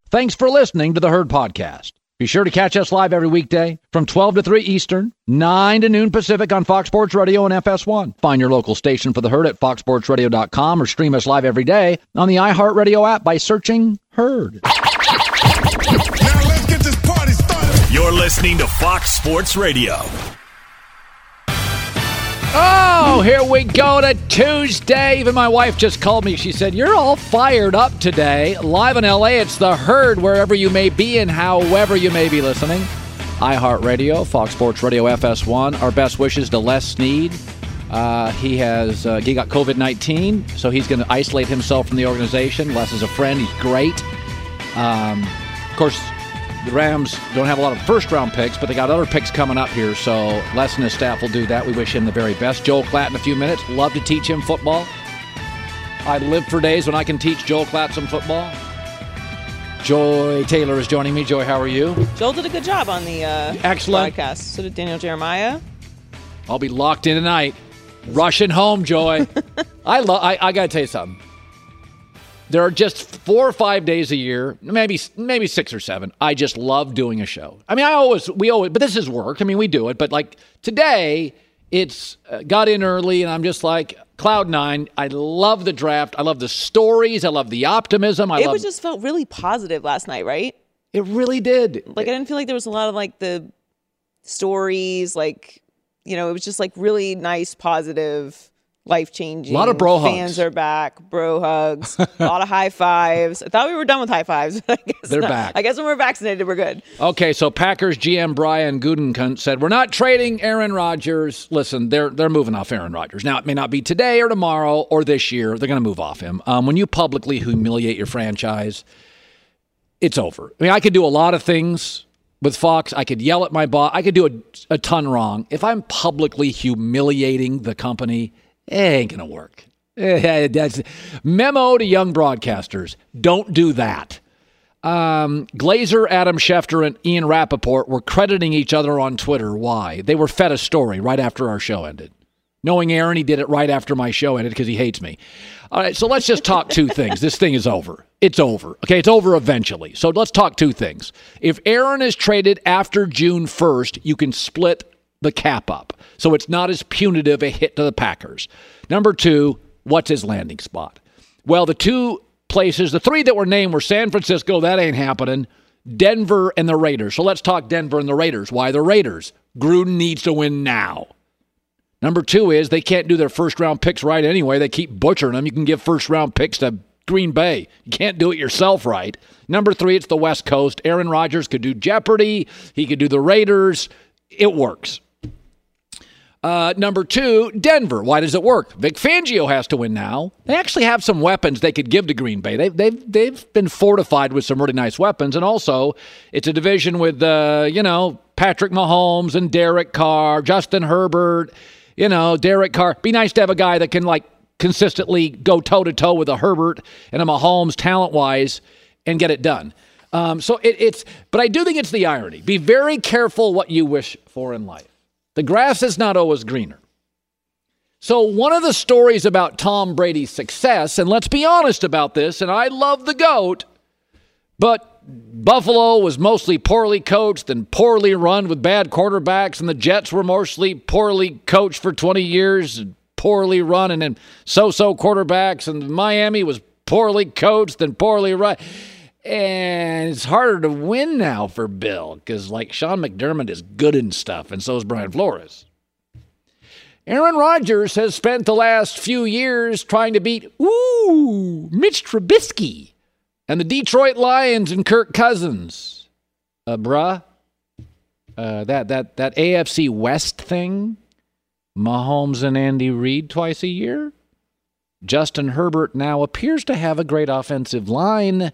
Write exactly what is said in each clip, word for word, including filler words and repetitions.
Thanks for listening to the Herd Podcast. Be sure to catch us live every weekday from twelve to three Eastern, nine to noon Pacific on Fox Sports Radio and F S one. Find your local station for the Herd at fox sports radio dot com or stream us live every day on the iHeartRadio app by searching Herd. Now let's get this party started. You're listening to Fox Sports Radio. Oh, here we go to Tuesday. Even my wife just called me. She said, you're all fired up today. Live in L A, it's the Herd, wherever you may be and however you may be listening. iHeartRadio, Fox Sports Radio, F S one. Our best wishes to Les Snead. Uh, he has uh, he got covid nineteen, so he's going to isolate himself from the organization. Les is a friend. He's great. Um, of course, the Rams don't have a lot of first-round picks, but they got other picks coming up here, so Les and his staff will do that. We wish him the very best. Joel Klatt in a few minutes. Love to teach him football. I live for days when I can teach Joel Klatt some football. Joy Taylor is joining me. Joy, how are you? Joel did a good job on the uh, Excellent. broadcast. So did Daniel Jeremiah. I'll be locked in tonight. Rushing home, Joy. I, lo- I I got to tell you something. There are just four or five days a year, maybe maybe six or seven. I just love doing a show. I mean, I always, we always, but this is work. I mean, we do it. But like today, it's uh, got in early, and I'm just like, cloud nine. I love the draft. I love the stories. I love the optimism. I it love, was just felt really positive last night, right? It really did. Like, I didn't feel like there was a lot of like the stories, like, you know, it was just like really nice, positive, life-changing. A lot of bro hugs. Fans are back, bro hugs, a lot of high fives. I thought we were done with high fives. But I guess They're not. back. I guess when we're vaccinated, we're good. Okay, so Packers G M Brian Gutekunst said, we're not trading Aaron Rodgers. Listen, they're they're moving off Aaron Rodgers. Now, it may not be today or tomorrow or this year. They're going to move off him. Um, when you publicly humiliate your franchise, it's over. I mean, I could do a lot of things with Fox. I could yell at my boss. I could do a, a ton wrong. If I'm publicly humiliating the company, it ain't going to work. That's memo to young broadcasters. Don't do that. Um, Glazer, Adam Schefter, and Ian Rappaport were crediting each other on Twitter. Why? They were fed a story right after our show ended. Knowing Aaron, he did it right after my show ended because he hates me. All right, so let's just talk two things. This thing is over. It's over. Okay, it's over eventually. So let's talk two things. If Aaron is traded after June first, you can split the cap up, so it's not as punitive a hit to the Packers. Number two, what's his landing spot? Well, the two places, the three that were named were San Francisco, that ain't happening, Denver, and the Raiders. So let's talk Denver and the Raiders. Why the Raiders? Gruden needs to win now. Number two is they can't do their first-round picks right anyway. They keep butchering them. You can give first-round picks to Green Bay. You can't do it yourself right. Number three, it's the West Coast. Aaron Rodgers could do Jeopardy. He could do the Raiders. It works. Uh, number two, Denver. Why does it work? Vic Fangio has to win now. They actually have some weapons they could give to Green Bay. They've they've they've been fortified with some really nice weapons, and also it's a division with uh, you know Patrick Mahomes and Derek Carr, Justin Herbert. You know Derek Carr. Be nice to have a guy that can like consistently go toe to toe with a Herbert and a Mahomes talent wise and get it done. Um, so it, it's, but I do think it's the irony. Be very careful what you wish for in life. The grass is not always greener. So one of the stories about Tom Brady's success, and let's be honest about this, and I love the GOAT, but Buffalo was mostly poorly coached and poorly run with bad quarterbacks, and the Jets were mostly poorly coached for twenty years, and poorly run, and then so-so quarterbacks, and Miami was poorly coached and poorly run. And it's harder to win now for Bill because, like, Sean McDermott is good and stuff, and so is Brian Flores. Aaron Rodgers has spent the last few years trying to beat, ooh, Mitch Trubisky and the Detroit Lions and Kirk Cousins. Uh, bruh, uh, that, that, that A F C West thing, Mahomes and Andy Reid twice a year. Justin Herbert now appears to have a great offensive line.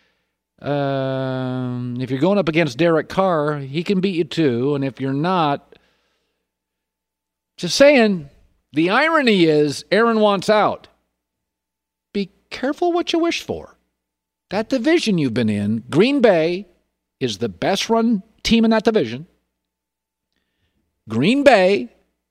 Um, if you're going up against Derek Carr, he can beat you too. And if you're not, just saying, the irony is Aaron wants out. Be careful what you wish for. That division you've been in, Green Bay is the best run team in that division. Green Bay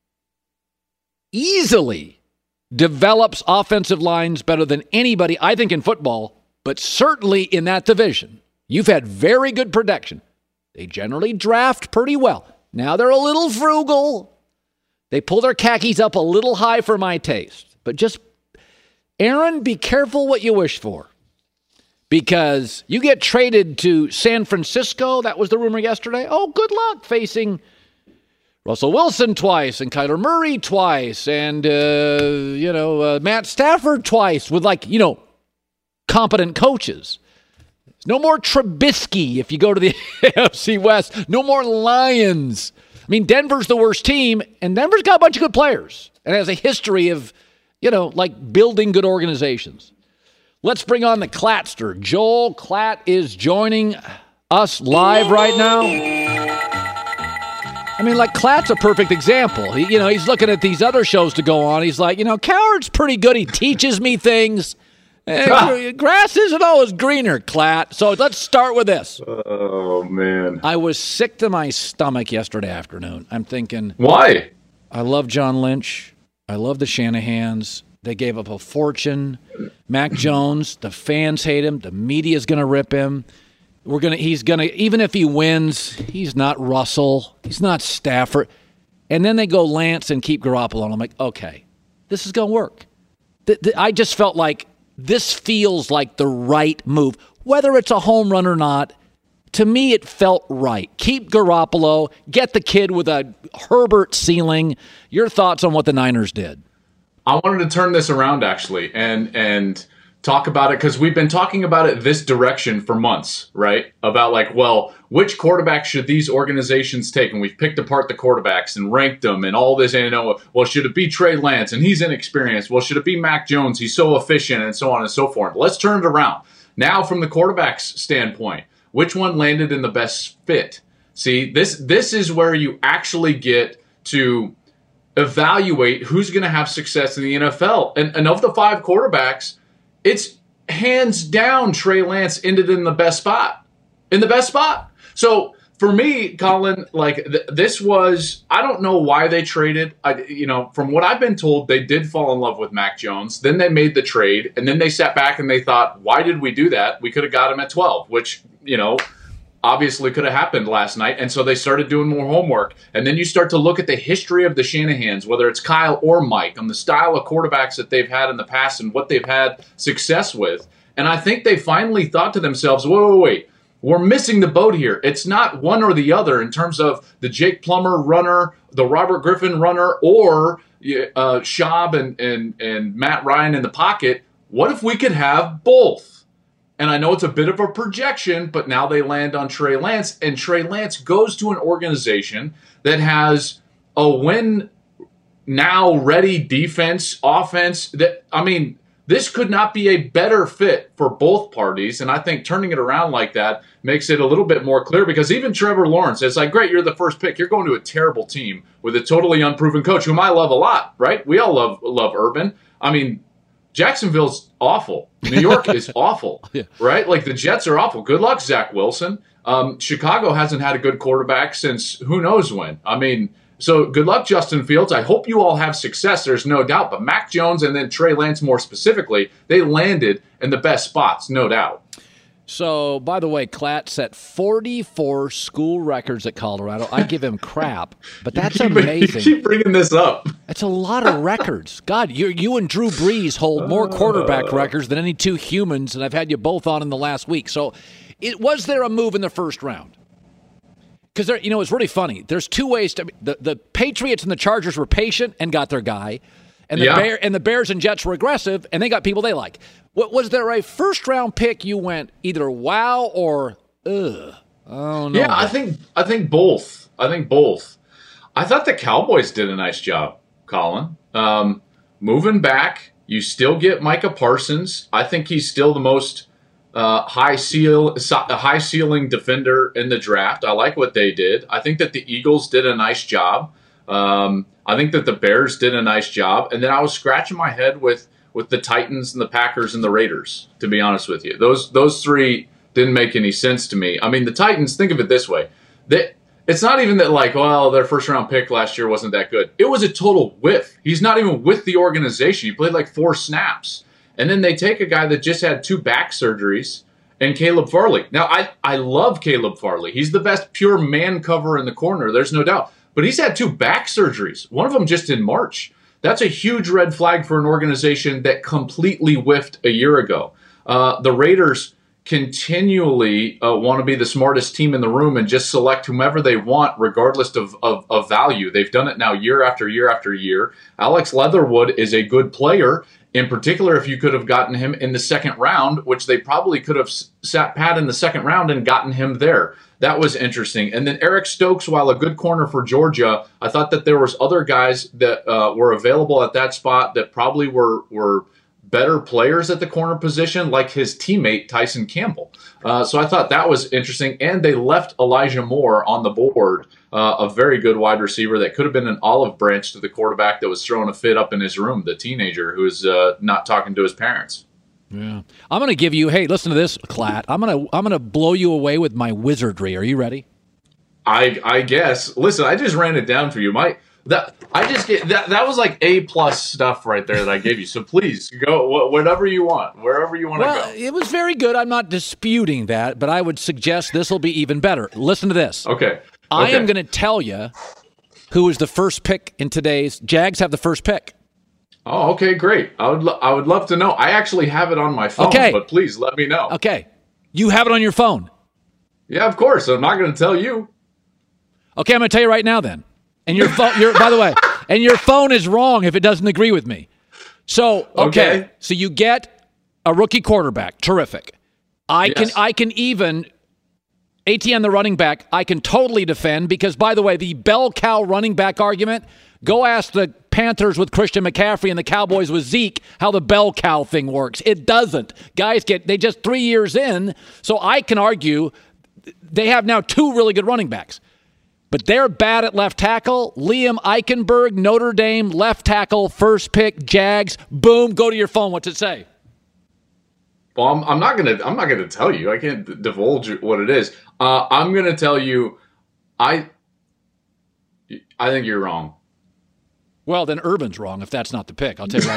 easily develops offensive lines better than anybody, I think, in football, but certainly in that division. You've had very good production. They generally draft pretty well. Now they're a little frugal. They pull their khakis up a little high for my taste. But just, Aaron, be careful what you wish for. Because you get traded to San Francisco, that was the rumor yesterday. Oh, good luck facing Russell Wilson twice and Kyler Murray twice and, uh, you know, uh, Matt Stafford twice with, like, you know, competent coaches. No more Trubisky if you go to the A F C West. No more Lions. I mean, Denver's the worst team, and Denver's got a bunch of good players and has a history of, you know, like building good organizations. Let's bring on the Clatster. Joel Klatt is joining us live right now. I mean, like, Klatt's a perfect example. He, you know, he's looking at these other shows to go on. He's like, you know, Cowherd's pretty good. He teaches me things. Uh, grass isn't always greener, Klatt. So let's start with this. Oh, man. I was sick to my stomach yesterday afternoon. I'm thinking, why? I love John Lynch. I love the Shanahans. They gave up a fortune. Mac Jones, the fans hate him. The media's going to rip him. We're gonna. He's going to, even if he wins, he's not Russell. He's not Stafford. And then they go Lance and keep Garoppolo. And I'm like, okay, this is going to work. The, the, I just felt like this feels like the right move. Whether it's a home run or not, to me it felt right. Keep Garoppolo. Get the kid with a Herbert ceiling. Your thoughts on what the Niners did? I wanted to turn this around, actually, and and talk about it, because we've been talking about it this direction for months, right? About, like, well, which quarterback should these organizations take? And we've picked apart the quarterbacks and ranked them and all this. And, you know, well, should it be Trey Lance? And he's inexperienced. Well, should it be Mac Jones? He's so efficient, and so on and so forth. Let's turn it around. Now, from the quarterback's standpoint, which one landed in the best fit? See, this this is where you actually get to evaluate who's going to have success in the N F L. And, and of the five quarterbacks, it's hands down Trey Lance ended in the best spot. In the best spot. So for me, Colin, like th- this was, I don't know why they traded. I, you know, from what I've been told, they did fall in love with Mac Jones. Then they made the trade, and then they sat back and they thought, why did we do that? We could have got him at twelve, which, you know, obviously could have happened last night. And so they started doing more homework. And then you start to look at the history of the Shanahans, whether it's Kyle or Mike, and the style of quarterbacks that they've had in the past and what they've had success with. And I think they finally thought to themselves, wait, wait, wait, we're missing the boat here. It's not one or the other in terms of the Jake Plummer runner, the Robert Griffin runner, or uh, Schaub and, and, and Matt Ryan in the pocket. What if we could have both? And I know it's a bit of a projection, but now they land on Trey Lance, and Trey Lance goes to an organization that has a win now ready defense, offense. That I mean, this could not be a better fit for both parties. And I think turning it around like that makes it a little bit more clear, because even Trevor Lawrence is like, great, you're the first pick. You're going to a terrible team with a totally unproven coach whom I love a lot, right? We all love love Urban. I mean, Jacksonville's awful. New York is awful, yeah. Right? Like, the Jets are awful. Good luck, Zach Wilson. Um, Chicago hasn't had a good quarterback since who knows when. I mean, so good luck, Justin Fields. I hope you all have success. There's no doubt. But Mac Jones and then Trey Lance more specifically, they landed in the best spots, no doubt. So, by the way, Klatt set forty-four school records at Colorado. I give him crap, but that's you keep, amazing. You keep bringing this up. That's a lot of records. God, you you and Drew Brees hold more quarterback uh, records than any two humans, and I've had you both on in the last week. So, it was there a move in the first round? Because, you know, it's really funny. There's two ways to the, – the Patriots and the Chargers were patient and got their guy, and the, yeah. Bear, and the Bears and Jets were aggressive, and they got people they like. What, was there a first-round pick you went either wow or ugh? Oh, no. Yeah, I think I think both. I think both. I thought the Cowboys did a nice job, Colin. Um, moving back, you still get Micah Parsons. I think he's still the most uh, high seal, high ceiling defender in the draft. I like what they did. I think that the Eagles did a nice job. Um, I think that the Bears did a nice job. And then I was scratching my head with with the Titans and the Packers and the Raiders, to be honest with you. Those those three didn't make any sense to me. I mean, the Titans, think of it this way. They, it's not even that, like, well, their first-round pick last year wasn't that good. It was a total whiff. He's not even with the organization. He played like four snaps. And then they take a guy that just had two back surgeries, and Caleb Farley. Now, I, I love Caleb Farley. He's the best pure man cover in the corner. There's no doubt. But he's had two back surgeries, one of them just in March. That's a huge red flag for an organization that completely whiffed a year ago. Uh, the Raiders continually uh, want to be the smartest team in the room and just select whomever they want, regardless of, of, of value. They've done it now year after year after year. Alex Leatherwood is a good player. In particular, if you could have gotten him in the second round, which they probably could have sat pat in the second round and gotten him there. That was interesting. And then Eric Stokes, while a good corner for Georgia, I thought that there was other guys that uh, were available at that spot that probably were were better players at the corner position, like his teammate Tyson Campbell. Uh, so I thought that was interesting. And they left Elijah Moore on the board, uh, a very good wide receiver that could have been an olive branch to the quarterback that was throwing a fit up in his room, the teenager who was uh, not talking to his parents. Yeah, I'm going to give you. Hey, listen to this, Klatt. I'm going to I'm going to blow you away with my wizardry. Are you ready? I I guess. Listen, I just ran it down for you. My that I just get that that was like A plus stuff right there that I gave you. So please go wh- whatever you want, wherever you want to well, go. It was very good. I'm not disputing that, but I would suggest this will be even better. Listen to this. Okay. I okay. am going to tell you who is the first pick in today's. Jags have the first pick. Oh, okay, great. I would lo- I would love to know. I actually have it on my phone, okay. but please let me know. Okay. You have it on your phone. Yeah, of course. I'm not going to tell you. Okay, I'm going to tell you right now then. And your phone, your, by the way, and your phone is wrong if it doesn't agree with me. So, okay, okay. so you get a rookie quarterback. Terrific. I yes. can I can even A T N the running back, I can totally defend because, by the way, the bell cow running back argument, go ask the Panthers with Christian McCaffrey and the Cowboys with Zeke how the bell cow thing works. It doesn't. Guys get, they just three years in, so I can argue they have now two really good running backs. But they're bad at left tackle. Liam Eichenberg, Notre Dame, left tackle, first pick, Jags. Boom, go to your phone. What's it say? Well, I'm, I'm not gonna. I'm not gonna tell you. I can't d- divulge what it is. Uh, I'm gonna tell you. I. I think you're wrong. Well, then Urban's wrong if that's not the pick. I'll tell you right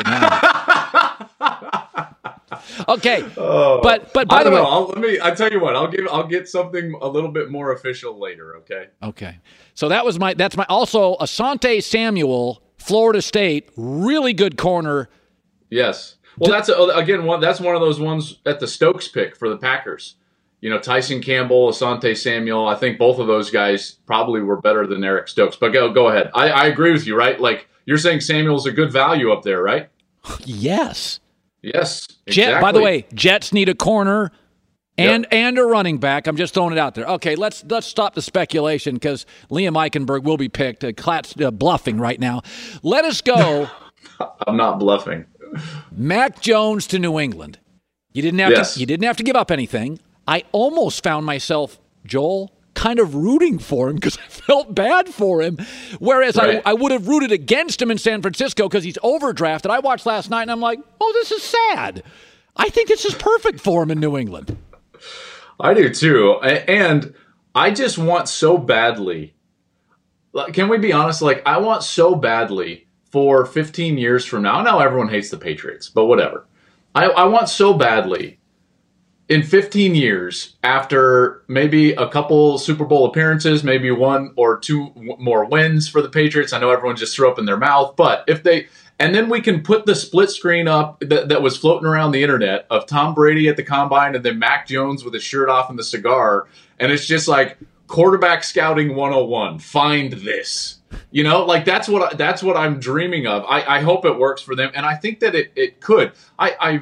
now. Okay, oh, but but by I the don't way, know. I'll, let me. I tell you what. I'll give. I'll get something a little bit more official later. Okay. Okay. So that was my. That's my. Also, Asante Samuel, Florida State, really good corner. Yes. Well, that's a, again one. That's one of those ones at the Stokes pick for the Packers. You know, Tyson Campbell, Asante Samuel. I think both of those guys probably were better than Eric Stokes. But go go ahead. I, I agree with you. Right? Like you're saying, Samuel's a good value up there, right? Yes. Yes. Exactly. Jet, by the way, Jets need a corner and Yep. and a running back. I'm just throwing it out there. Okay, let's let's stop the speculation because Liam Eichenberg will be picked. Uh, Klatt's uh, bluffing right now. Let us go. I'm not bluffing. Mac Jones to New England. You didn't have Yes. to. You didn't have to give up anything. I almost found myself, Joel, kind of rooting for him because I felt bad for him. Whereas Right. I, I would have rooted against him in San Francisco because he's overdrafted. I watched last night and I'm like, oh, this is sad. I think this is perfect for him in New England. I do too. A- And I just want so badly. like, Can we be honest? Like, I want so badly for fifteen years from now. I know everyone hates the Patriots, but whatever. I, I want so badly in fifteen years, after maybe a couple Super Bowl appearances, maybe one or two w- more wins for the Patriots. I know everyone just threw up in their mouth, but if they, and then we can put the split screen up that, that was floating around the internet of Tom Brady at the combine and then Mac Jones with his shirt off and the cigar. And it's just like quarterback scouting one oh one. Find this, you know, like that's what, I, that's what I'm dreaming of. I, I hope it works for them. And I think that it, it could. I, I,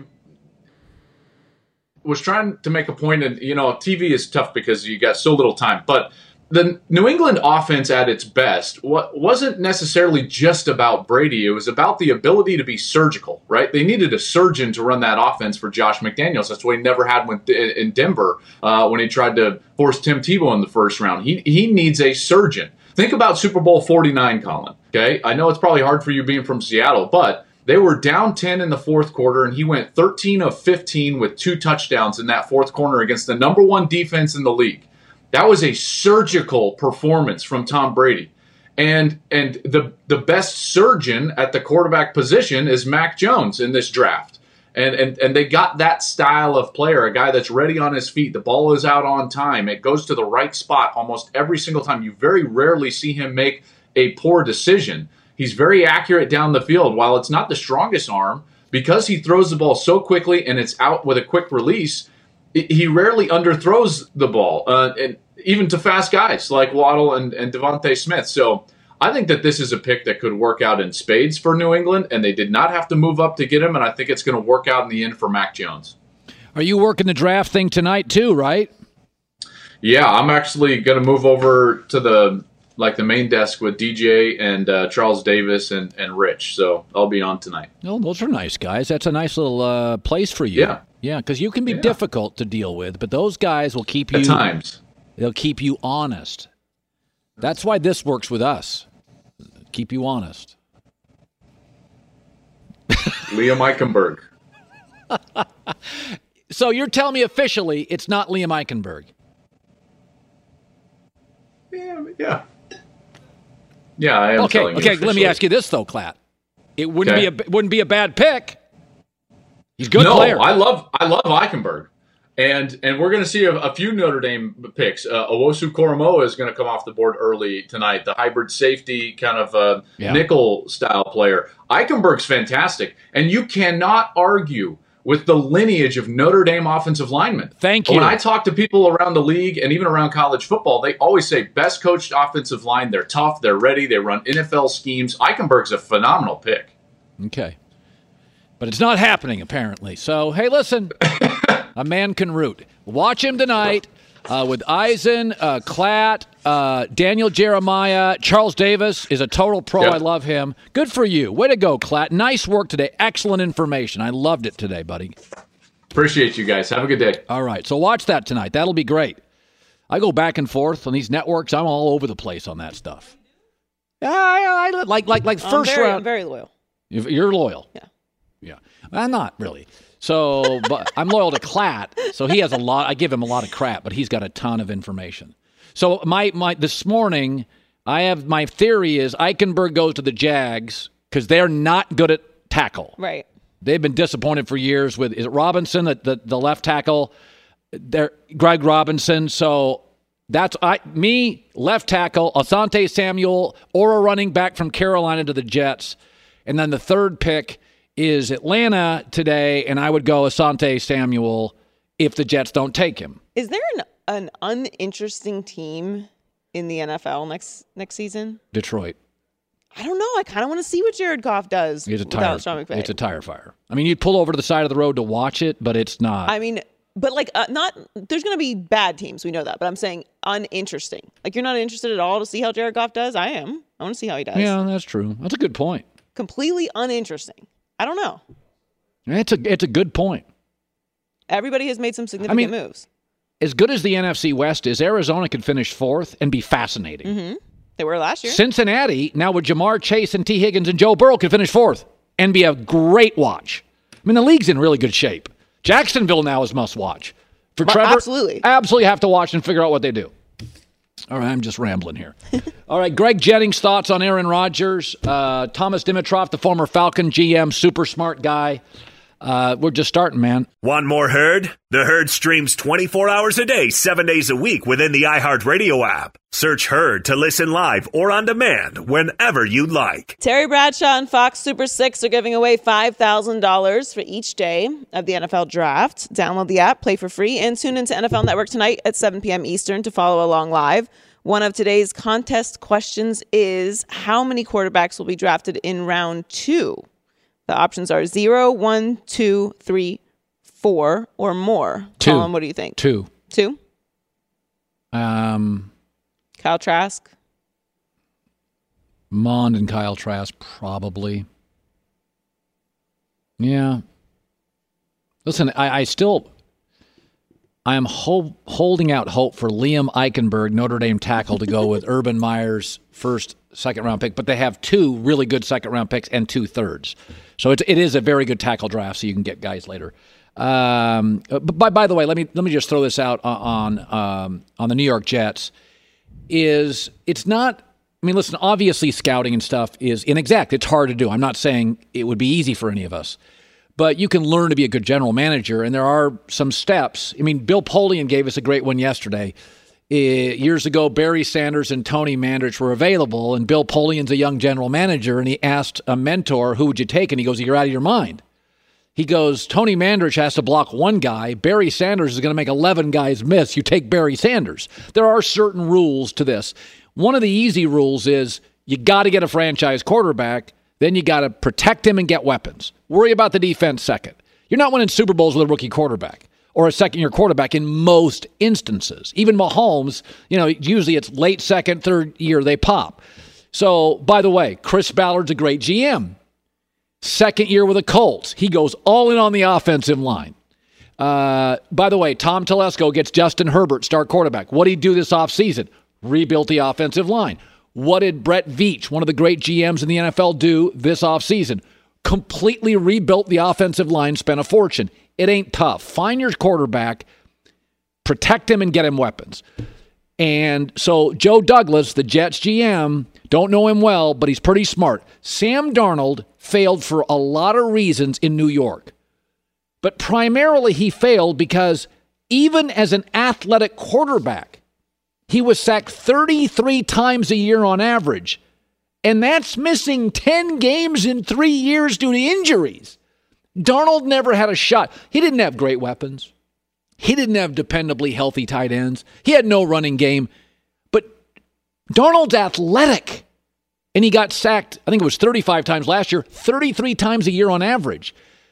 was trying to make a point, and you know, T V is tough because you got so little time. But the New England offense at its best what wasn't necessarily just about Brady. It was about the ability to be surgical, right? They needed a surgeon to run that offense for Josh McDaniels. That's what he never had when, in Denver uh, when he tried to force Tim Tebow in the first round. He he needs a surgeon. Think about Super Bowl forty-nine, Colin. Okay, I know it's probably hard for you being from Seattle, but they were down ten in the fourth quarter, and he went thirteen of fifteen with two touchdowns in that fourth quarter against the number one defense in the league. That was a surgical performance from Tom Brady. And and the, the best surgeon at the quarterback position is Mac Jones in this draft. And, and and they got that style of player, a guy that's ready on his feet. The ball is out on time. It goes to the right spot almost every single time. You very rarely see him make a poor decision. He's very accurate down the field. While it's not the strongest arm, because he throws the ball so quickly and it's out with a quick release, it, he rarely underthrows the ball, uh, and even to fast guys like Waddle and, and Devontae Smith. So I think that this is a pick that could work out in spades for New England, and they did not have to move up to get him, and I think it's going to work out in the end for Mac Jones. Are you working the draft thing tonight too, right? Yeah, I'm actually going to move over to the like the main desk with D J and uh, Charles Davis and, and Rich, so I'll be on tonight. Oh, those are nice guys. That's a nice little uh, place for you. Yeah. Yeah, because you can be yeah. difficult to deal with, but those guys will keep you... At times. They'll keep you honest. That's why this works with us. Keep you honest. Liam Eichenberg. So you're telling me officially it's not Liam Eichenberg? Yeah, yeah. Yeah, I am okay, telling you okay. officially. Let me ask you this though, Klatt. It wouldn't Okay. be a wouldn't be a bad pick. He's a good no, player. I love I love Eichenberg. And and we're going to see a, a few Notre Dame picks. Uh, Owosu Koromoa is going to come off the board early tonight. The hybrid safety kind of uh, Yeah. nickel style player. Eichenberg's fantastic, and you cannot argue with the lineage of Notre Dame offensive linemen. Thank you. When I talk to people around the league and even around college football, they always say best coached offensive line. They're tough. They're ready. They run N F L schemes. Eichenberg's a phenomenal pick. Okay. But it's not happening, apparently. So, hey, listen, a man can root. Watch him tonight uh, with Eisen, uh, Klatt, uh, Daniel Jeremiah. Charles Davis is a total pro. Yep. I love him. Good for you. Way to go, Klatt. Nice work today. Excellent information. I loved it today, buddy. Appreciate you guys. Have a good day. All right. So watch that tonight. That'll be great. I go back and forth on these networks. I'm all over the place on that stuff. Yeah, I, I, like, like, like I'm first very, round. I'm very loyal. You're loyal. Yeah. Yeah. I'm not really. So, but I'm loyal to Klatt. So he has a lot. I give him a lot of crap, but he's got a ton of information. So my my this morning, I have my theory is Eichenberg goes to the Jags because they're not good at tackle. Right. They've been disappointed for years with is it Robinson, the the, the left tackle, they're Greg Robinson. So that's I me left tackle Asante Samuel or a running back from Carolina to the Jets. And then the third pick is Atlanta today, and I would go Asante Samuel if the Jets don't take him. Is there an, an uninteresting team in the N F L next next season? Detroit. I don't know. I kind of want to see what Jared Goff does It's a without tire. Sean McVay. It's a tire fire. I mean, you'd pull over to the side of the road to watch it, but it's not. I mean, but like, uh, not. There's going to be bad teams. We know that. But I'm saying uninteresting. Like, you're not interested at all to see how Jared Goff does. I am. I want to see how he does. yeah, that's true. That's a good point. Completely uninteresting. I don't know. It's a it's a good point. Everybody has made some significant I mean, moves. As good as the N F C West is, Arizona could finish fourth and be fascinating. Mm-hmm. They were last year. Cincinnati, now with Jamar Chase and T. Higgins and Joe Burrow, could finish fourth and be a great watch. I mean, the league's in really good shape. Jacksonville now is must watch. For But Trevor, absolutely. absolutely have to watch and figure out what they do. All right, I'm just rambling here. All right, Greg Jennings' thoughts on Aaron Rodgers. Uh, Thomas Dimitroff, the former Falcon G M, super smart guy. Uh, we're just starting, man. Want more Herd? The Herd streams twenty-four hours a day, seven days a week within the iHeartRadio app. Search Herd to listen live or on demand whenever you like. Terry Bradshaw and Fox Super six are giving away five thousand dollars for each day of the N F L Draft. Download the app, play for free, and tune into N F L Network tonight at seven p.m. Eastern to follow along live. One of today's contest questions is, how many quarterbacks will be drafted in round two? The options are zero, one, two, three, four, or more. Two. Colin, what do you think? Two. Two? Um, Kyle Trask? Mond and Kyle Trask, probably. Yeah. Listen, I, I still... I am ho- holding out hope for Liam Eichenberg, Notre Dame tackle, to go with Urban Meyer's first, second-round pick. But they have two really good second-round picks and two thirds. So it's, it is a very good tackle draft, so you can get guys later. Um, but by, by the way, let me let me just throw this out on um, on the New York Jets. Is it's not... I mean, listen, obviously scouting and stuff is inexact. It's hard to do. I'm not saying it would be easy for any of us. but you can learn to be a good general manager, and there are some steps. I mean, Bill Polian gave us a great one yesterday. Uh, years ago, Barry Sanders and Tony Mandrich were available, and Bill Polian's a young general manager, and he asked a mentor, who would you take? And he goes, you're out of your mind. He goes, Tony Mandrich has to block one guy. Barry Sanders is going to make eleven guys miss. You take Barry Sanders. There are certain rules to this. One of the easy rules is you got to get a franchise quarterback. Then you got to protect him and get weapons. Worry about the defense second. You're not winning Super Bowls with a rookie quarterback or a second-year quarterback in most instances. Even Mahomes, you know, usually it's late second, third year they pop. So, by the way, Chris Ballard's a great G M. Second year with the Colts. He goes all in on the offensive line. Uh, by the way, Tom Telesco gets Justin Herbert, start quarterback. What did he do this offseason? Rebuilt the offensive line. What did Brett Veach, one of the great G Ms in the N F L, do this offseason? Completely rebuilt the offensive line, spent a fortune. It ain't tough. Find your quarterback, protect him, and get him weapons. And so Joe Douglas, the Jets G M, don't know him well, but he's pretty smart. Sam Darnold failed for a lot of reasons in New York. But primarily he failed because even as an athletic quarterback, he was sacked thirty-three times a year on average. And that's missing ten games in three years due to injuries. Darnold never had a shot. He didn't have great weapons. He didn't have dependably healthy tight ends. He had no running game. But Darnold's athletic. And he got sacked, I think it was thirty-five times last year, thirty-three times a year on average.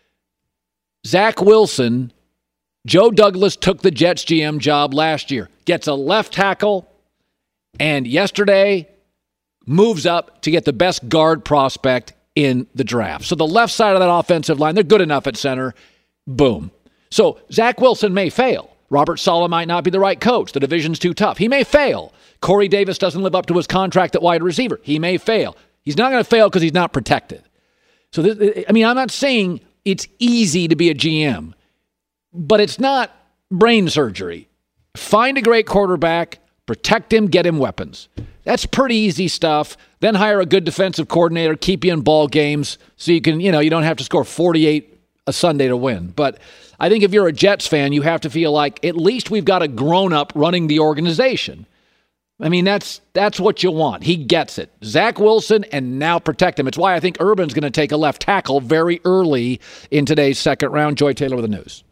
Zach Wilson, Joe Douglas took the Jets G M job last year, gets a left tackle, and yesterday moves up to get the best guard prospect in the draft. So the left side of that offensive line, they're good enough at center. Boom. So Zach Wilson may fail. Robert Saleh might not be the right coach. The division's too tough. He may fail. Corey Davis doesn't live up to his contract at wide receiver. He may fail. He's not going to fail because he's not protected. So, this, I mean, I'm not saying it's easy to be a G M, but it's not brain surgery. Find a great quarterback, protect him, get him weapons. That's pretty easy stuff. Then hire a good defensive coordinator, keep you in ball games so you can, you know, you don't have to score forty-eight a Sunday to win. But I think if you're a Jets fan, you have to feel like at least we've got a grown-up running the organization. I mean, that's that's what you want. He gets it. Zach Wilson, and now protect him. It's why I think Urban's going to take a left tackle very early in today's second round. Joy Taylor with the news.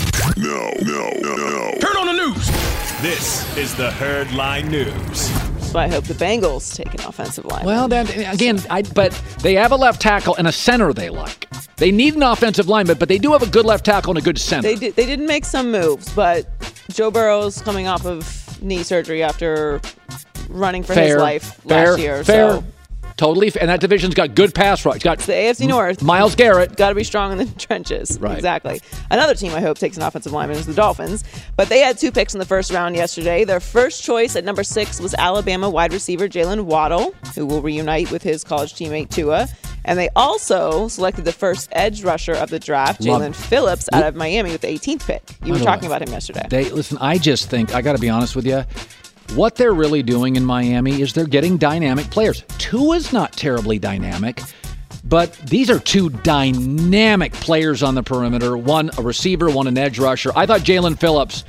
No, no, no, no. Turn on the news. This is the Herd Line News. So I hope the Bengals take an offensive line. Well, that, again, I, but they have a left tackle and a center they like. They need an offensive lineman, but they do have a good left tackle and a good center. They did, they didn't make some moves, but Joe Burrow's coming off of knee surgery after running for fair, his life fair, last year. Fair. So Totally. And that division's got good pass rush. It's got it's the A F C North. Myles Garrett. Got to be strong in the trenches. Right. Exactly. Another team I hope takes an offensive lineman is the Dolphins. But they had two picks in the first round yesterday. Their first choice at number six was Alabama wide receiver Jalen Waddle, who will reunite with his college teammate Tua. And they also selected the first edge rusher of the draft, Jalen Phillips, out of Miami with the eighteenth pick. You were talking about him yesterday. They listen, I just think, I got to be honest with you, what they're really doing in Miami is they're getting dynamic players. Tua's not terribly dynamic, but these are two dynamic players on the perimeter. One a receiver, one an edge rusher. I thought Jalen Phillips,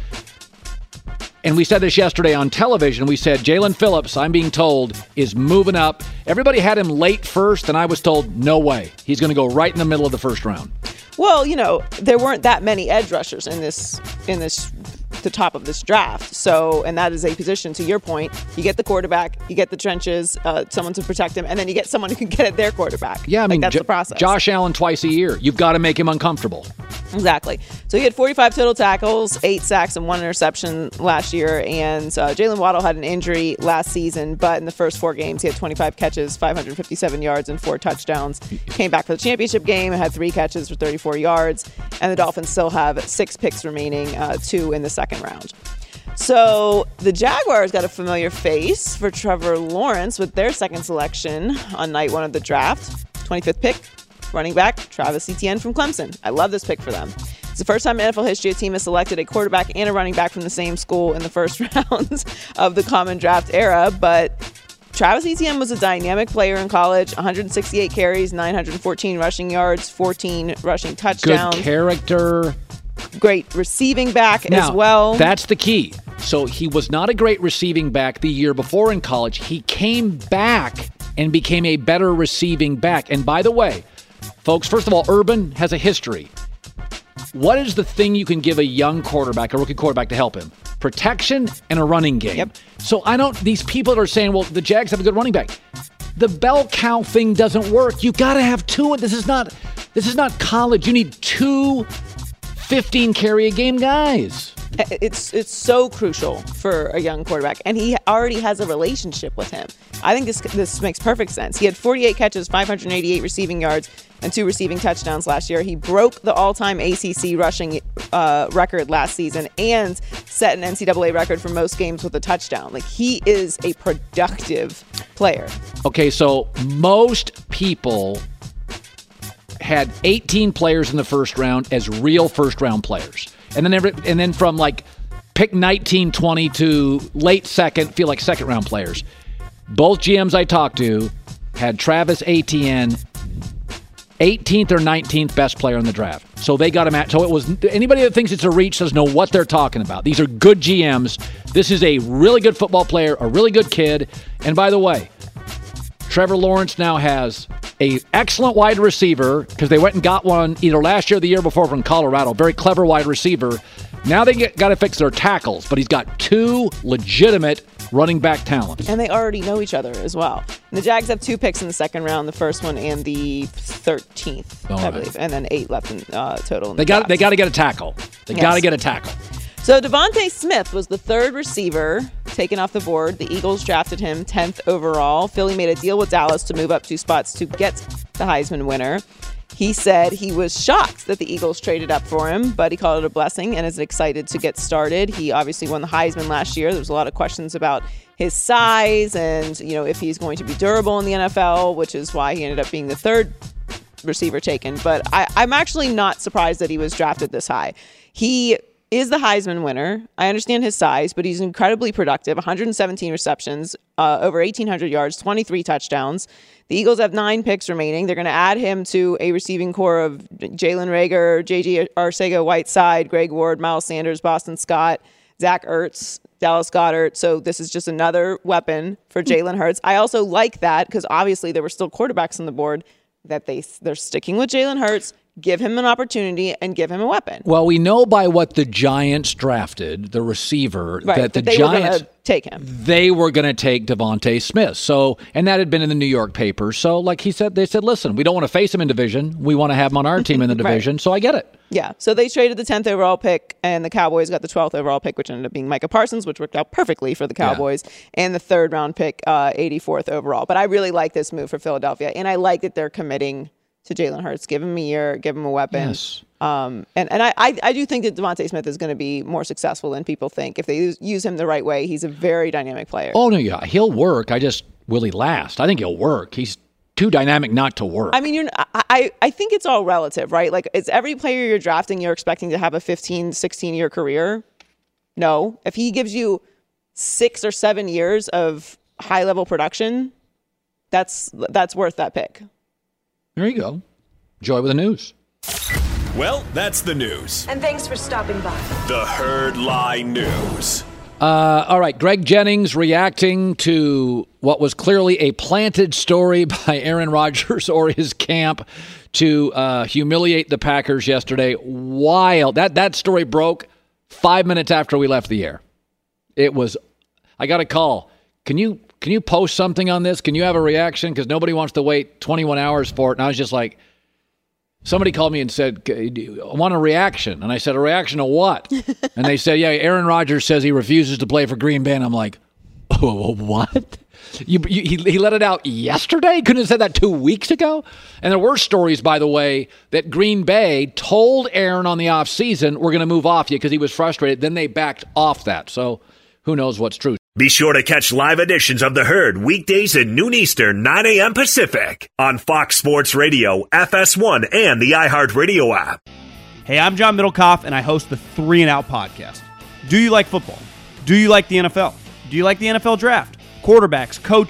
and we said this yesterday on television, we said Jalen Phillips, I'm being told, is moving up. Everybody had him late first, and I was told, no way. He's going to go right in the middle of the first round. Well, you know, there weren't that many edge rushers in this in this the top of this draft. So, and that is a position, to your point, you get the quarterback, you get the trenches, uh, someone to protect him, and then you get someone who can get at their quarterback. Yeah, I like mean, that's jo- the process. Josh Allen twice a year. You've got to make him uncomfortable. Exactly. So he had forty-five total tackles, eight sacks, and one interception last year. And uh, Jalen Waddle had an injury last season, but in the first four games, he had twenty-five catches, five hundred fifty-seven yards, and four touchdowns. Came back for the championship game, had three catches for thirty-four yards. And the Dolphins still have six picks remaining, uh, two in the second round. So the Jaguars got a familiar face for Trevor Lawrence with their second selection on night one of the draft. twenty-fifth pick, running back Travis Etienne from Clemson. I love this pick for them. It's the first time in N F L history a team has selected a quarterback and a running back from the same school in the first round of the common draft era, but Travis Etienne was a dynamic player in college. one hundred sixty-eight carries, nine hundred fourteen rushing yards, fourteen rushing touchdowns. Good character. Great receiving back now, as well. That's the key. So he was not a great receiving back the year before in college. He came back and became a better receiving back. And by the way, folks, first of all, Urban has a history. What is the thing you can give a young quarterback, a rookie quarterback, to help him? Protection and a running game. Yep. So I don't, these people that are saying, well, the Jags have a good running back. The bell cow thing doesn't work. You got to have two. This is not, this is not college. You need two fifteen carry a game guys. It's it's so crucial for a young quarterback, and he already has a relationship with him. I think this this makes perfect sense. He had forty-eight catches, five hundred eighty-eight receiving yards, and two receiving touchdowns last year. He broke the all-time A C C rushing uh, record last season and set an N C double A record for most games with a touchdown. Like, he is a productive player. Okay, so most people had eighteen players in the first round as real first-round players. And then every, and then from like pick nineteen, twenty to late second, feel like second-round players. Both G Ms I talked to had Travis Etienne eighteenth or nineteenth best player in the draft. So they got him at. So it was anybody that thinks it's a reach doesn't know what they're talking about. These are good G Ms. This is a really good football player, a really good kid. And by the way, Trevor Lawrence now has a excellent wide receiver because they went and got one either last year or the year before from Colorado. Very clever wide receiver. Now they get, got to fix their tackles, but he's got two legitimate running back talents. And they already know each other as well. And the Jags have two picks in the second round, the first one and the thirteenth, All I right. believe, and then eight left in uh, total. In They the got draft. they got to get a tackle. They Yes. got to get a tackle. So Devontae Smith was the third receiver taken off the board. The Eagles drafted him tenth overall. Philly made a deal with Dallas to move up two spots to get the Heisman winner. He said he was shocked that the Eagles traded up for him, but he called it a blessing and is excited to get started. He obviously won the Heisman last year. There was a lot of questions about his size and, you know, if he's going to be durable in the N F L, which is why he ended up being the third receiver taken. But I, I'm actually not surprised that he was drafted this high. He is the Heisman winner. I understand his size, but he's incredibly productive. one hundred seventeen receptions, uh, over eighteen hundred yards, twenty-three touchdowns. The Eagles have nine picks remaining. They're going to add him to a receiving core of Jalen Reagor, J J Arcega-Whiteside, Greg Ward, Miles Sanders, Boston Scott, Zach Ertz, Dallas Goedert. So this is just another weapon for Jalen Hurts. I also like that because obviously there were still quarterbacks on the board that they, they're sticking with Jalen Hurts. Give him an opportunity and give him a weapon. Well, we know by what the Giants drafted, the receiver, Right, that the they Giants were going to take him. they were going to take Devontae Smith. So, and that had been in the New York papers. So, like he said, they said, listen, we don't want to face him in division. We want to have him on our team in the Right. division. So I get it. Yeah, so they traded the tenth overall pick, and the Cowboys got the twelfth overall pick, which ended up being Micah Parsons, which worked out perfectly for the Cowboys, and the third round pick, uh, eighty-fourth overall. But I really like this move for Philadelphia, and I like that they're committing to Jalen Hurts. Give him a year, give him a weapon. Yes. Um, and and I, I, I do think that Devontae Smith is going to be more successful than people think. If they use, use him the right way, he's a very dynamic player. Oh, no, yeah. He'll work. I just, will he last? I think he'll work. He's too dynamic not to work. I mean, you're, I, I I think it's all relative, right? Like, it's every player you're drafting, you're expecting to have a fifteen, sixteen-year career. No. If he gives you six or seven years of high-level production, that's that's worth that pick. There you go. Enjoy with the news. Well, that's the news. And thanks for stopping by. The Herd Lie News. Uh, all right, Greg Jennings reacting to what was clearly a planted story by Aaron Rodgers or his camp to uh, humiliate the Packers yesterday. Wild. That that story broke five minutes after we left the air. It was, I got a call. Can you can you post something on this? Can you have a reaction? Because nobody wants to wait twenty-one hours for it. And I was just like, somebody called me and said, I want a reaction. And I said, a reaction to what? And they said, yeah, Aaron Rodgers says he refuses to play for Green Bay. And I'm like, oh, what? You, you, he, he let it out yesterday? Couldn't have said that two weeks ago? And there were stories, by the way, that Green Bay told Aaron on the offseason, we're going to move off you because he was frustrated. Then they backed off that. So who knows what's true. Be sure to catch live editions of The Herd weekdays at noon Eastern, nine a.m. Pacific on Fox Sports Radio, F S one, and the iHeartRadio app. Hey, I'm John Middlecoff, and I host the Three and Out podcast. Do you like football? Do you like the N F L? Do you like the N F L draft? Quarterbacks, coaches,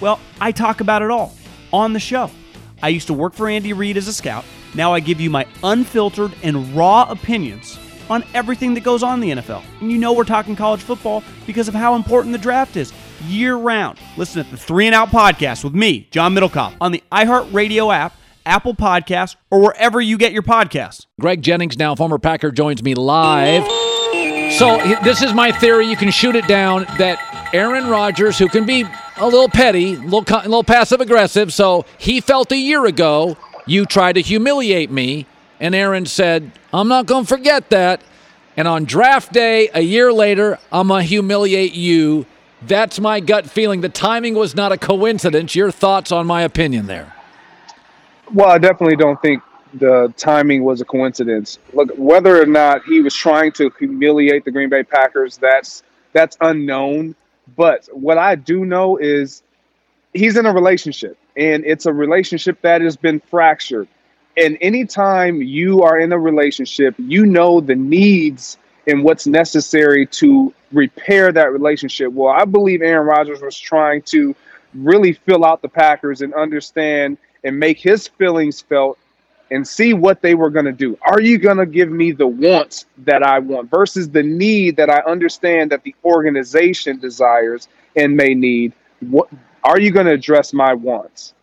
Well, I talk about it all on the show. I used to work for Andy Reid as a scout. Now I give you my unfiltered and raw opinions on everything that goes on in the N F L. And you know we're talking college football because of how important the draft is year-round. Listen to the Three and Out podcast with me, John Middlecoff, on the iHeartRadio app, Apple Podcasts, or wherever you get your podcasts. Greg Jennings, now former Packer, joins me live. So this is my theory. You can shoot it down that Aaron Rodgers, who can be a little petty, a little, a little passive-aggressive, so he felt a year ago you tried to humiliate me, and Aaron said, I'm not going to forget that. And on draft day, a year later, I'm going to humiliate you. That's my gut feeling. The timing was not a coincidence. Your thoughts on my opinion there? Well, I definitely don't think the timing was a coincidence. Look, whether or not he was trying to humiliate the Green Bay Packers, that's that's unknown. But what I do know is he's in a relationship, and it's a relationship that has been fractured. And anytime you are in a relationship, you know the needs and what's necessary to repair that relationship. Well, I believe Aaron Rodgers was trying to really fill out the Packers and understand and make his feelings felt and see what they were going to do. Are you going to give me the wants that I want versus the need that I understand that the organization desires and may need? What are you going to address my wants?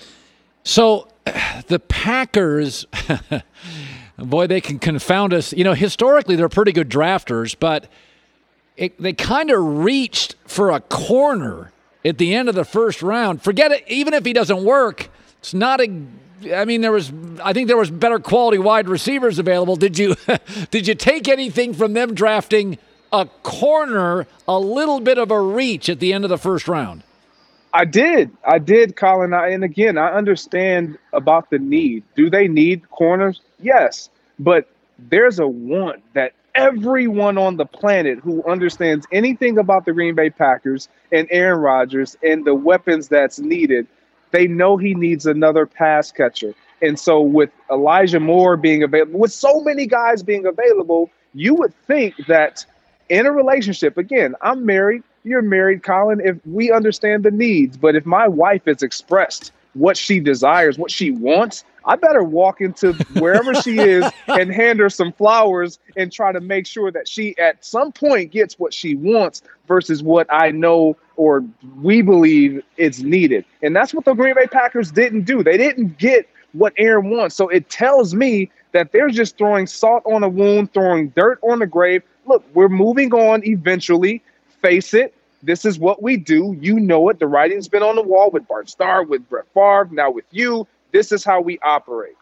So the Packers, boy, they can confound us. You know, historically, they're pretty good drafters, but it, they kind of reached for a corner at the end of the first round. Forget it. Even if he doesn't work, it's not a I mean, there was. I think there was better quality wide receivers available. Did you, did you take anything from them drafting a corner, a little bit of a reach at the end of the first round? I did. I did, Colin. I, and again, I understand about the need. Do they need corners? Yes, but there's a want that everyone on the planet who understands anything about the Green Bay Packers and Aaron Rodgers and the weapons that's needed. They know he needs another pass catcher. And so with Elijah Moore being available, with so many guys being available, you would think that in a relationship, again, I'm married, you're married, Colin, if we understand the needs, but if my wife has expressed what she desires, what she wants, I better walk into wherever she is and hand her some flowers and try to make sure that she at some point gets what she wants versus what I know or we believe is needed. And that's what the Green Bay Packers didn't do. They didn't get what Aaron wants. So it tells me that they're just throwing salt on a wound, throwing dirt on the grave. Look, we're moving on eventually. Face it. This is what we do. You know it. The writing's been on the wall with Bart Starr, with Brett Favre, now with you. This is how we operate.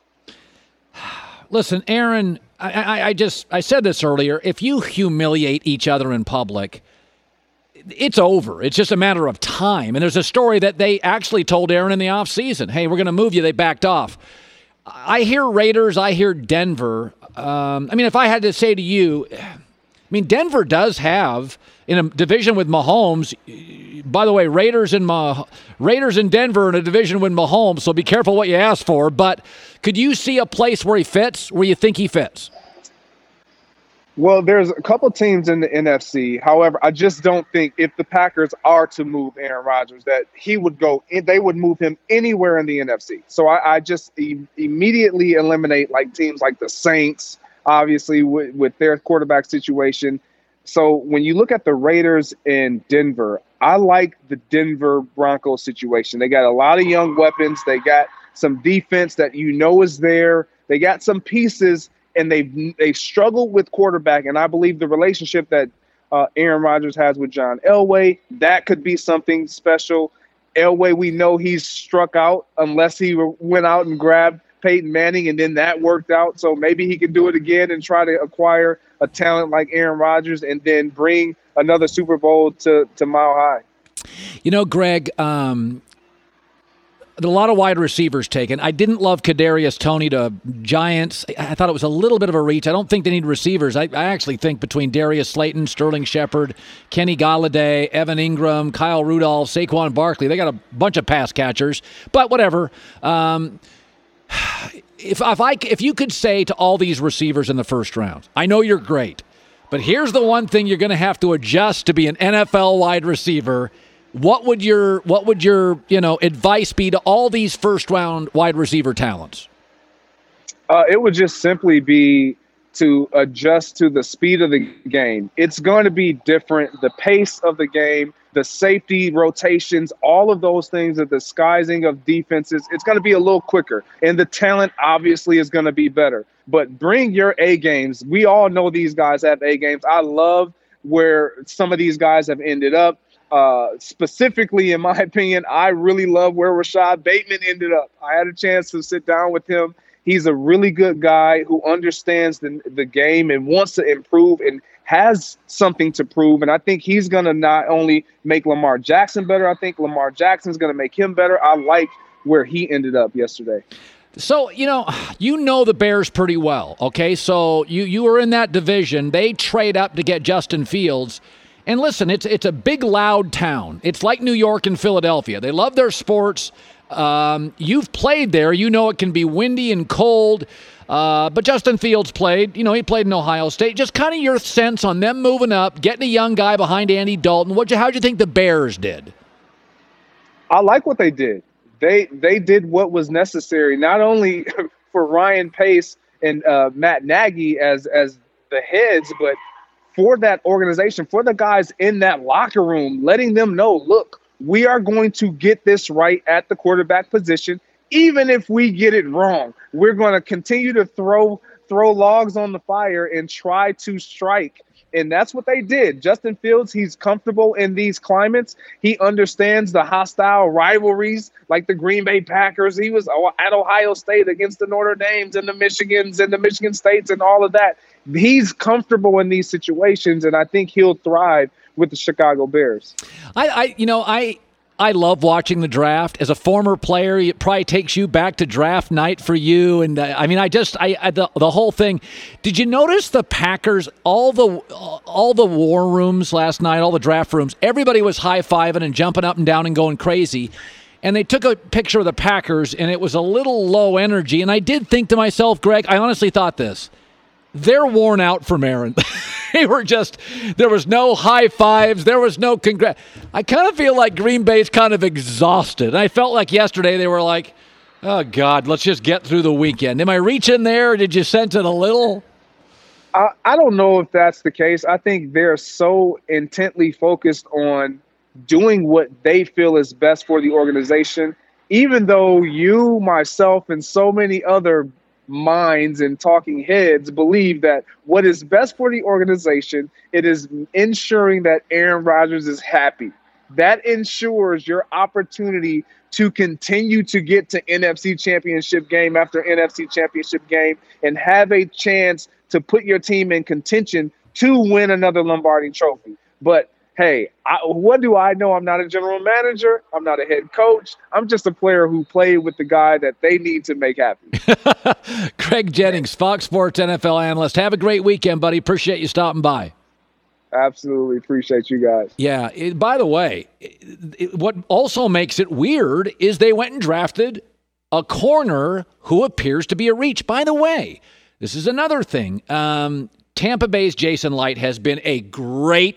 Listen, Aaron, I, I, I just I said this earlier. If you humiliate each other in public, it's over. It's just a matter of time. And there's a story that they actually told Aaron in the offseason, hey, we're going to move you. They backed off. I hear Raiders. I hear Denver. Um, I mean, if I had to say to you, I mean, Denver does have, in a division with Mahomes, by the way, Raiders and Mah- Raiders and Denver in a division with Mahomes, so be careful what you ask for. But could you see a place where he fits, where you think he fits? Well, there's a couple teams in the N F C. However, I just don't think if the Packers are to move Aaron Rodgers that he would go, they would move him anywhere in the N F C. So I, I just e- immediately eliminate like teams like the Saints, obviously with, with their quarterback situation. So when you look at the Raiders in Denver, I like the Denver Broncos situation. They got a lot of young weapons. They got some defense that you know is there. They got some pieces, and they've they struggled with quarterback. And I believe the relationship that uh, Aaron Rodgers has with John Elway, that could be something special. Elway, we know he's struck out unless he went out and grabbed Peyton Manning, and then that worked out. So maybe he can do it again and try to acquire a talent like Aaron Rodgers and then bring another Super Bowl to, to Mile High. You know, Greg, um, a lot of wide receivers taken. I didn't love Kadarius Toney to Giants. I thought it was a little bit of a reach. I don't think they need receivers. I, I actually think between Darius Slayton, Sterling Shepard, Kenny Golladay, Evan Ingram, Kyle Rudolph, Saquon Barkley, they got a bunch of pass catchers. But whatever. Um, if if I if you could say to all these receivers in the first round, I know you're great, but here's the one thing you're going to have to adjust to be an N F L wide receiver. what would your what would your you know advice be to all these first round wide receiver talents? Uh, it would just simply be to adjust to the speed of the game. It's going to be different. The pace of the game, the safety rotations, all of those things, the disguising of defenses, it's going to be a little quicker. And the talent obviously is going to be better. But bring your A games. We all know these guys have A games. I love where some of these guys have ended up. Uh, specifically, in my opinion, I really love where Rashad Bateman ended up. I had a chance to sit down with him. He's a really good guy who understands the, the game and wants to improve and has something to prove. And I think he's going to not only make Lamar Jackson better, I think Lamar Jackson's going to make him better. I like where he ended up yesterday. So, you know, you know the Bears pretty well, okay? So you, you were in that division. They trade up to get Justin Fields. And listen, it's it's a big, loud town. It's like New York and Philadelphia. They love their sports. Um, you've played there. You know it can be windy and cold. Uh, but Justin Fields played. You know, he played in Ohio State. Just kind of your sense on them moving up, getting a young guy behind Andy Dalton. What? How'd you think the Bears did? I like what they did. They they did what was necessary, not only for Ryan Pace and uh, Matt Nagy as as the heads, but for that organization, for the guys in that locker room, letting them know, look, we are going to get this right at the quarterback position. Even if we get it wrong, we're going to continue to throw throw logs on the fire and try to strike. And that's what they did. Justin Fields, he's comfortable in these climates. He understands the hostile rivalries like the Green Bay Packers. He was at Ohio State against the Notre Dames and the Michigans and the Michigan States and all of that. He's comfortable in these situations, and I think he'll thrive with the Chicago Bears. I, I you know, I I love watching the draft. As a former player, it probably takes you back to draft night for you. And uh, I mean, I just, I, I the, the whole thing. Did you notice the Packers, all the all the war rooms last night, all the draft rooms, everybody was high-fiving and jumping up and down and going crazy. And they took a picture of the Packers, and it was a little low energy. And I did think to myself, Greg, I honestly thought this. They're worn out from Aaron. They were just, there was no high fives. There was no congrat. I kind of feel like Green Bay's kind of exhausted. And I felt like yesterday they were like, oh, God, let's just get through the weekend. Am I reaching there, or did you sense it a little? I, I don't know if that's the case. I think they're so intently focused on doing what they feel is best for the organization, even though you, myself, and so many other minds and talking heads believe that what is best for the organization, it is ensuring that Aaron Rodgers is happy. That ensures your opportunity to continue to get to N F C championship game after N F C championship game and have a chance to put your team in contention to win another Lombardi trophy. But hey, I, what do I know? I'm not a general manager. I'm not a head coach. I'm just a player who played with the guy that they need to make happy. Greg Jennings, Fox Sports N F L analyst. Have a great weekend, buddy. Appreciate you stopping by. Absolutely. Appreciate you guys. Yeah. It, by the way, it, it, what also makes it weird is they went and drafted a corner who appears to be a reach. By the way, this is another thing. Um, Tampa Bay's Jason Light has been a great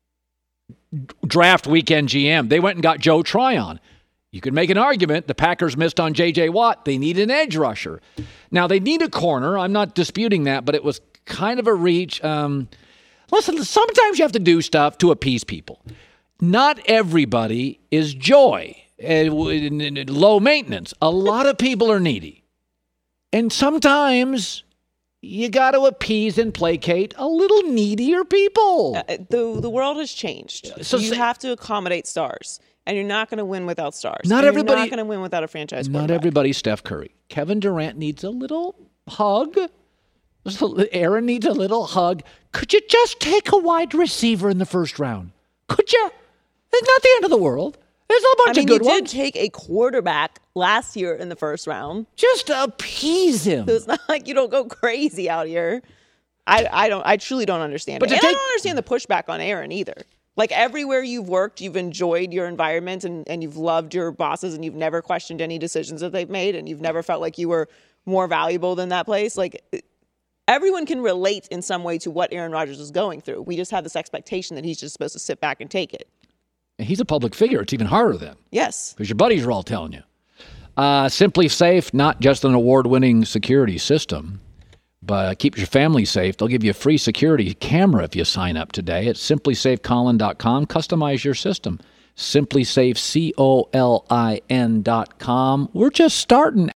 draft weekend G M. They went and got Joe Tryon. You could make an argument the Packers missed on J J Watt. They need an edge rusher. Now, they need a corner. I'm not disputing that, but it was kind of a reach. Um, listen, sometimes you have to do stuff to appease people. Not everybody is joy, uh, low maintenance. A lot of people are needy. And sometimes you got to appease and placate a little needier people. Uh, the the world has changed. So you say, have to accommodate stars, and you're not going to win without stars. Not and everybody. You're not going to win without a franchise. Not everybody's Steph Curry. Kevin Durant needs a little hug. Aaron needs a little hug. Could you just take a wide receiver in the first round? Could you? It's not the end of the world. There's a bunch I mean, of good you ones. did take a quarterback last year in the first round. Just appease him. So it's not like you don't go crazy out here. I, I don't. I truly don't understand but it. And take, I don't understand the pushback on Aaron either. Like everywhere you've worked, you've enjoyed your environment and, and you've loved your bosses and you've never questioned any decisions that they've made and you've never felt like you were more valuable than that place. Like everyone can relate in some way to what Aaron Rodgers is going through. We just have this expectation that he's just supposed to sit back and take it. And he's a public figure. It's even harder then. Yes. Because your buddies are all telling you. Uh, Simply Safe, not just an award-winning security system, but keeps your family safe. They'll give you a free security camera if you sign up today at simply safe colin dot com. Customize your system. simply safe colin dot com. We're just starting